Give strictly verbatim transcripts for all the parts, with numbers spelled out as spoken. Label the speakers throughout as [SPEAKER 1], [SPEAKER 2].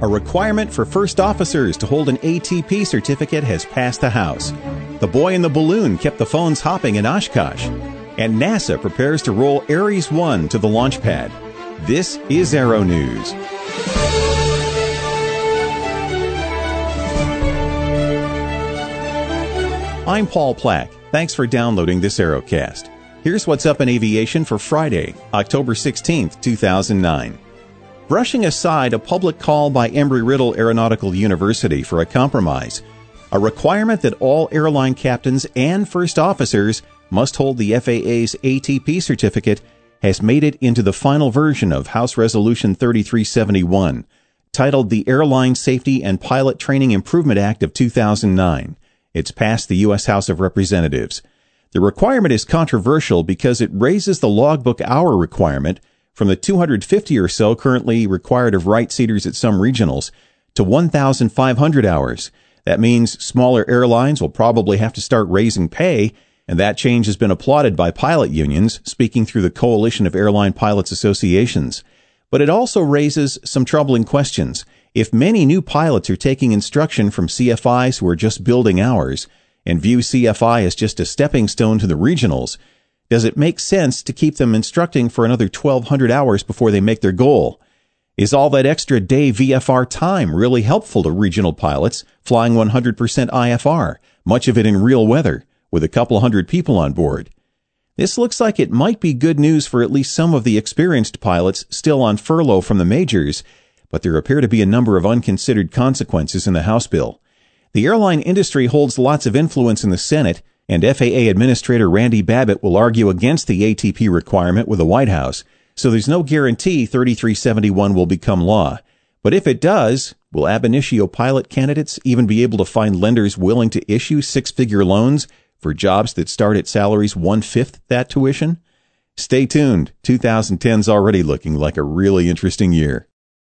[SPEAKER 1] A requirement for first officers to hold an A T P certificate has passed the House. The boy in the balloon kept the phones hopping in Oshkosh. And NASA prepares to roll Ares one to the launch pad. This is Aero News. I'm Paul Plack. Thanks for downloading this Aerocast. Here's what's up in aviation for Friday, October sixteenth, two thousand nine. Brushing aside a public call by Embry-Riddle Aeronautical University for a compromise, a requirement that all airline captains and first officers must hold the F A A's A T P certificate has made it into the final version of House Resolution thirty-three seventy-one, titled the Airline Safety and Pilot Training Improvement Act of two thousand nine. It's passed the U S House of Representatives. The requirement is controversial because it raises the logbook hour requirement from the two hundred fifty or so currently required of right-seaters at some regionals to one thousand five hundred hours. That means smaller airlines will probably have to start raising pay, and that change has been applauded by pilot unions, speaking through the Coalition of Airline Pilots Associations. But it also raises some troubling questions. If many new pilots are taking instruction from C F Is who are just building hours and view C F I as just a stepping stone to the regionals, does it make sense to keep them instructing for another twelve hundred hours before they make their goal? Is all that extra day V F R time really helpful to regional pilots flying one hundred percent I F R, much of it in real weather, with a couple hundred people on board? This looks like it might be good news for at least some of the experienced pilots still on furlough from the majors, but there appear to be a number of unconsidered consequences in the House bill. The airline industry holds lots of influence in the Senate, and F A A Administrator Randy Babbitt will argue against the A T P requirement with the White House, so there's no guarantee thirty-three seventy-one will become law. But if it does, will ab initio pilot candidates even be able to find lenders willing to issue six-figure loans for jobs that start at salaries one-fifth that tuition? Stay tuned. twenty ten's already looking like a really interesting year.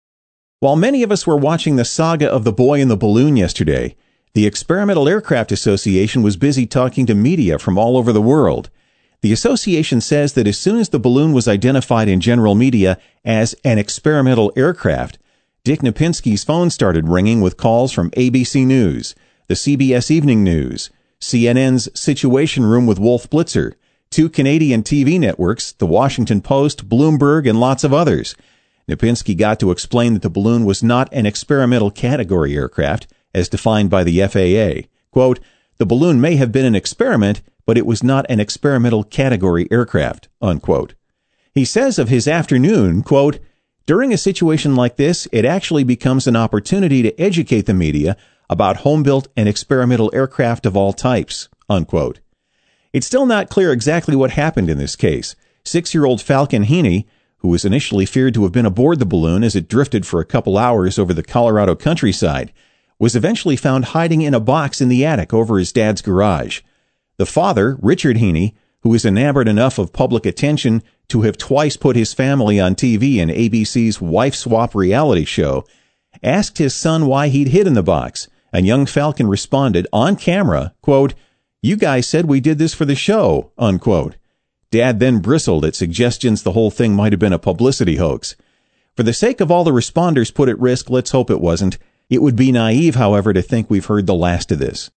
[SPEAKER 1] While many of us were watching the saga of the boy in the balloon yesterday, the Experimental Aircraft Association was busy talking to media from all over the world. The association says that as soon as the balloon was identified in general media as an experimental aircraft, Dick Napinski's phone started ringing with calls from A B C News, the C B S Evening News, C N N's Situation Room with Wolf Blitzer, two Canadian T V networks, The Washington Post, Bloomberg, and lots of others. Napinski got to explain that the balloon was not an experimental category aircraft, as defined by the F A A. Quote, the balloon may have been an experiment, but it was not an experimental category aircraft, unquote. He says of his afternoon, quote, during a situation like this, it actually becomes an opportunity to educate the media about home-built and experimental aircraft of all types, unquote. It's still not clear exactly what happened in this case. Six-year-old Falcon Heaney, who was initially feared to have been aboard the balloon as it drifted for a couple hours over the Colorado countryside, was eventually found hiding in a box in the attic over his dad's garage. The father, Richard Heaney, who was enamored enough of public attention to have twice put his family on T V in A B C's Wife Swap reality show, asked his son why he'd hid in the box, and young Falcon responded on camera, quote, you guys said we did this for the show, unquote. Dad then bristled at suggestions the whole thing might have been a publicity hoax. For the sake of all the responders put at risk, let's hope it wasn't. It would be naive, however, to think we've heard the last of this.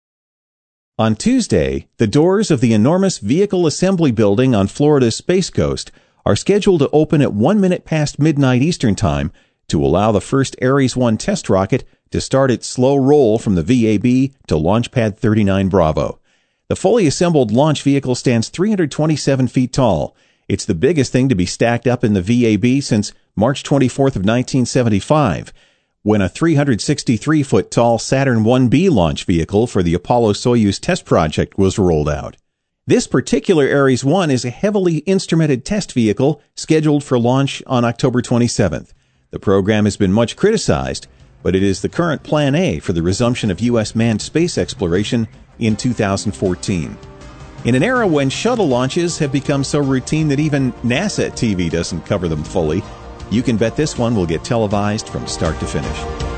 [SPEAKER 1] On Tuesday, the doors of the enormous Vehicle Assembly Building on Florida's Space Coast are scheduled to open at one minute past midnight Eastern Time to allow the first Ares one test rocket to start its slow roll from the V A B to Launch Pad thirty-nine Bravo. The fully assembled launch vehicle stands three hundred twenty-seven feet tall. It's the biggest thing to be stacked up in the V A B since March twenty-fourth of nineteen seventy-five, when a three hundred sixty-three foot tall Saturn one B launch vehicle for the Apollo-Soyuz test project was rolled out. This particular Ares one is a heavily instrumented test vehicle scheduled for launch on October twenty-seventh. The program has been much criticized, but it is the current Plan A for the resumption of U S manned space exploration in two thousand fourteen. In an era when shuttle launches have become so routine that even NASA T V doesn't cover them fully, you can bet this one will get televised from start to finish.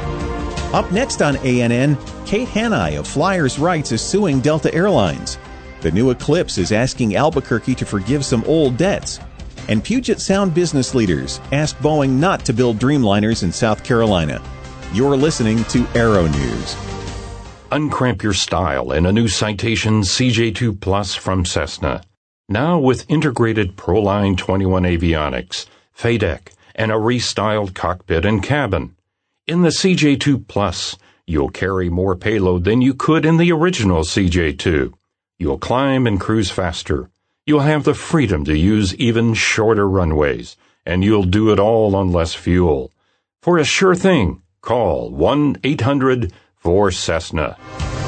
[SPEAKER 1] Up next on A N N, Kate Hanai of Flyers Rights is suing Delta Airlines. The new Eclipse is asking Albuquerque to forgive some old debts. And Puget Sound business leaders ask Boeing not to build Dreamliners in South Carolina. You're listening to Aero News.
[SPEAKER 2] Uncramp your style in a new Citation C J two Plus from Cessna. Now with integrated Proline twenty-one avionics, F A D E C, and a restyled cockpit and cabin. In the C J two Plus, you'll carry more payload than you could in the original C J two. You'll climb and cruise faster. You'll have the freedom to use even shorter runways, and you'll do it all on less fuel. For a sure thing, call one eight hundred four Cessna.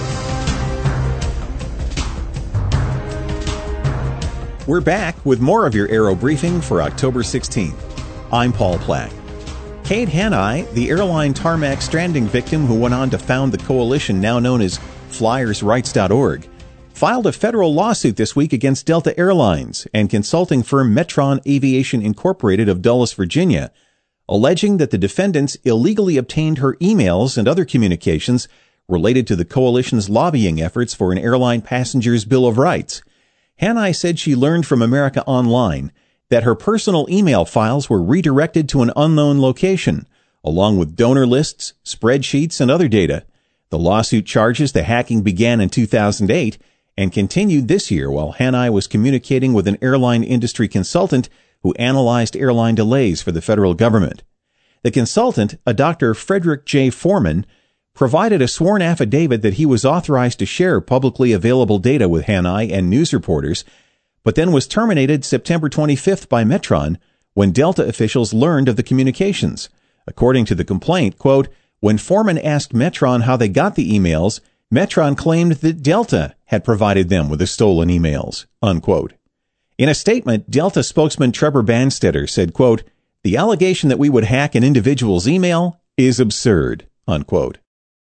[SPEAKER 1] We're back with more of your Aero Briefing for October sixteenth. I'm Paul Plack. Kate Hanai, the airline tarmac stranding victim who went on to found the coalition now known as Flyers Rights dot org, filed a federal lawsuit this week against Delta Airlines and consulting firm Metron Aviation Incorporated of Dulles, Virginia, alleging that the defendants illegally obtained her emails and other communications related to the coalition's lobbying efforts for an airline passenger's Bill of Rights. Hanai said she learned from America Online that her personal email files were redirected to an unknown location, along with donor lists, spreadsheets, and other data. The lawsuit charges the hacking began in two thousand eight and continued this year while Hanai was communicating with an airline industry consultant who analyzed airline delays for the federal government. The consultant, a Doctor Frederick J. Foreman, provided a sworn affidavit that he was authorized to share publicly available data with Hanai and news reporters, but then was terminated September twenty-fifth by Metron when Delta officials learned of the communications. According to the complaint, quote, when Foreman asked Metron how they got the emails, Metron claimed that Delta had provided them with the stolen emails, unquote. In a statement, Delta spokesman Trevor Banstetter said, quote, the allegation that we would hack an individual's email is absurd, unquote.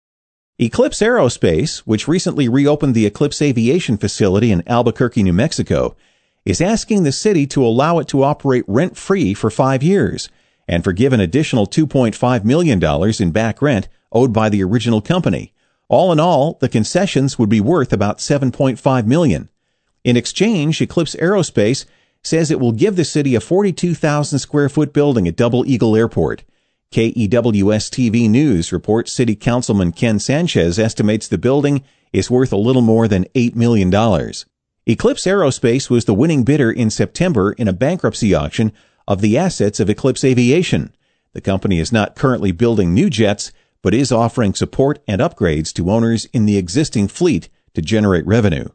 [SPEAKER 1] Eclipse Aerospace, which recently reopened the Eclipse Aviation facility in Albuquerque, New Mexico, is asking the city to allow it to operate rent-free for five years and forgive an additional two point five million dollars in back rent owed by the original company. All in all, the concessions would be worth about seven point five million dollars. In exchange, Eclipse Aerospace says it will give the city a forty-two thousand square foot building at Double Eagle Airport. K E W S T V News reports City Councilman Ken Sanchez estimates the building is worth a little more than eight million dollars. Eclipse Aerospace was the winning bidder in September in a bankruptcy auction of the assets of Eclipse Aviation. The company is not currently building new jets, but is offering support and upgrades to owners in the existing fleet to generate revenue.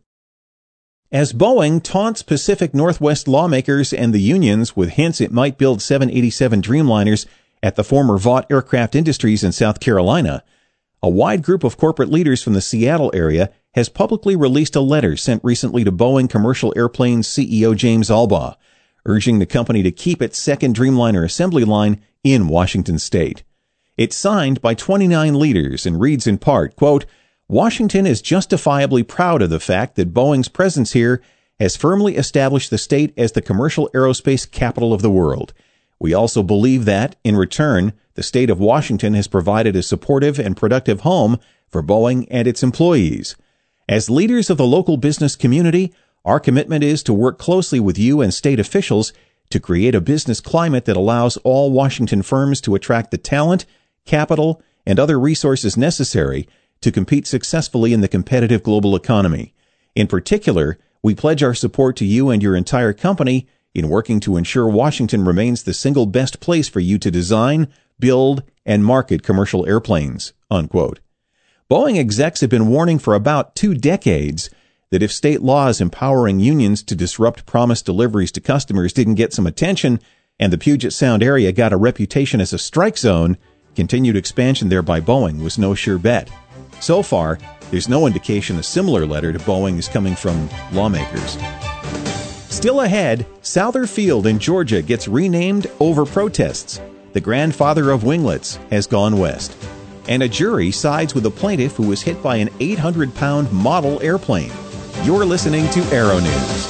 [SPEAKER 1] As Boeing taunts Pacific Northwest lawmakers and the unions with hints it might build seven eighty-seven Dreamliners at the former Vought Aircraft Industries in South Carolina, a wide group of corporate leaders from the Seattle area has publicly released a letter sent recently to Boeing Commercial Airplanes C E O James Albaugh, urging the company to keep its second Dreamliner assembly line in Washington state. It's signed by twenty-nine leaders and reads in part, quote, Washington is justifiably proud of the fact that Boeing's presence here has firmly established the state as the commercial aerospace capital of the world. We also believe that, in return, the state of Washington has provided a supportive and productive home for Boeing and its employees. As leaders of the local business community, our commitment is to work closely with you and state officials to create a business climate that allows all Washington firms to attract the talent, capital, and other resources necessary to compete successfully in the competitive global economy. In particular, we pledge our support to you and your entire company in working to ensure Washington remains the single best place for you to design, build, and market commercial airplanes, unquote. Boeing execs have been warning for about two decades that if state laws empowering unions to disrupt promised deliveries to customers didn't get some attention, and the Puget Sound area got a reputation as a strike zone, continued expansion there by Boeing was no sure bet. So far, there's no indication a similar letter to Boeing is coming from lawmakers. Still ahead, Souther Field in Georgia gets renamed over protests. The grandfather of winglets has gone west. And a jury sides with a plaintiff who was hit by an eight hundred pound model airplane. You're listening to Aero News.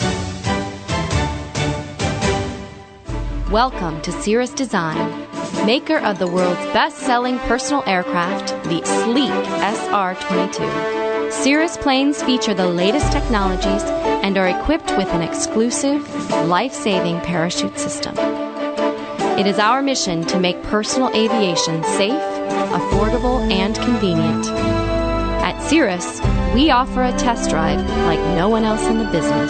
[SPEAKER 3] Welcome to Cirrus Design, maker of the world's best-selling personal aircraft, the sleek S R twenty-two. Cirrus planes feature the latest technologies and are equipped with an exclusive, life-saving parachute system. It is our mission to make personal aviation safe, affordable, and convenient. At Cirrus, we offer a test drive like no one else in the business.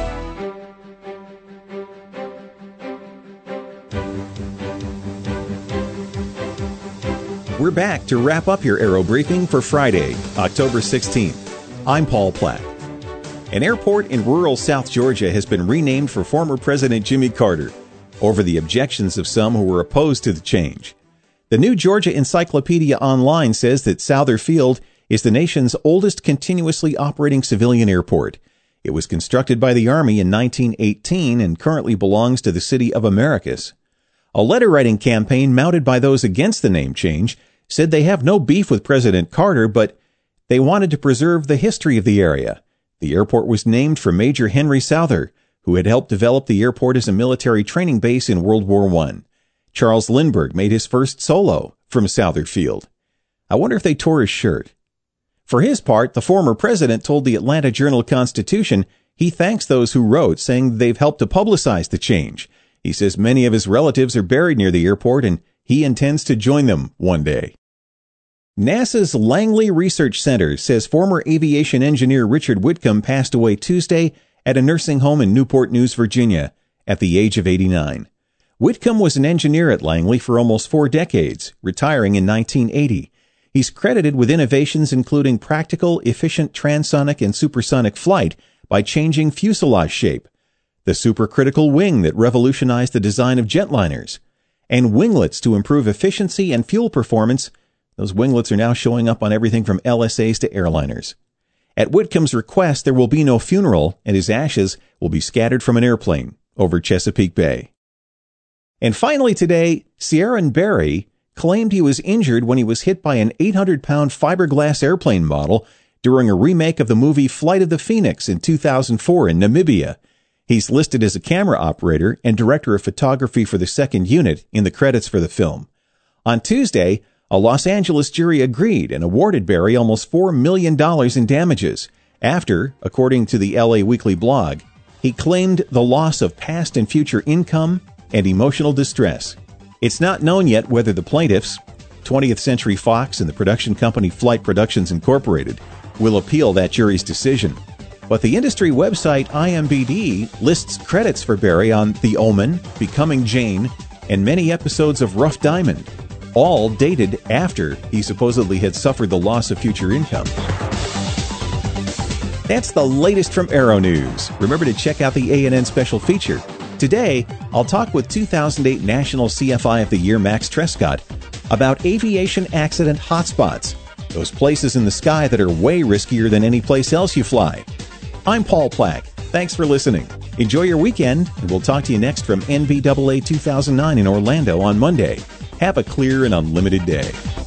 [SPEAKER 1] We're back to wrap up your Aero Briefing for Friday, October sixteenth. I'm Paul Platt. An airport in rural South Georgia has been renamed for former President Jimmy Carter over the objections of some who were opposed to the change. The new Georgia Encyclopedia Online says that Souther Field is the nation's oldest continuously operating civilian airport. It was constructed by the Army in nineteen eighteen and currently belongs to the City of Americus. A letter-writing campaign mounted by those against the name change said they have no beef with President Carter, but they wanted to preserve the history of the area. The airport was named for Major Henry Souther, who had helped develop the airport as a military training base in World War One. Charles Lindbergh made his first solo from Souther Field. I wonder if they tore his shirt. For his part, the former president told the Atlanta Journal-Constitution he thanks those who wrote, saying they've helped to publicize the change. He says many of his relatives are buried near the airport and he intends to join them one day. NASA's Langley Research Center says former aviation engineer Richard Whitcomb passed away Tuesday at a nursing home in Newport News, Virginia, at the age of eighty-nine. Whitcomb was an engineer at Langley for almost four decades, retiring in nineteen eighty. He's credited with innovations including practical, efficient transonic and supersonic flight by changing fuselage shape, the supercritical wing that revolutionized the design of jetliners, and winglets to improve efficiency and fuel performance. Those winglets are now showing up on everything from L S As to airliners. At Whitcomb's request, there will be no funeral, and his ashes will be scattered from an airplane over Chesapeake Bay. And finally today, Ciaran Berry claimed he was injured when he was hit by an eight hundred pound fiberglass airplane model during a remake of the movie Flight of the Phoenix in two thousand four in Namibia. He's listed as a camera operator and director of photography for the second unit in the credits for the film. On Tuesday, a Los Angeles jury agreed and awarded Berry almost four million dollars in damages after, according to the L A Weekly blog, he claimed the loss of past and future income and emotional distress. It's not known yet whether the plaintiffs, twentieth Century Fox and the production company Flight Productions Incorporated, will appeal that jury's decision. But the industry website I M D B lists credits for Berry on The Omen, Becoming Jane, and many episodes of Rough Diamond, all dated after he supposedly had suffered the loss of future income. That's the latest from Aero News. Remember to check out the A N N special feature. Today, I'll talk with two thousand eight National C F I of the Year Max Trescott about aviation accident hotspots, those places in the sky that are way riskier than any place else you fly. I'm Paul Platt. Thanks for listening. Enjoy your weekend, and we'll talk to you next from N B A A two thousand nine in Orlando on Monday. Have a clear and unlimited day.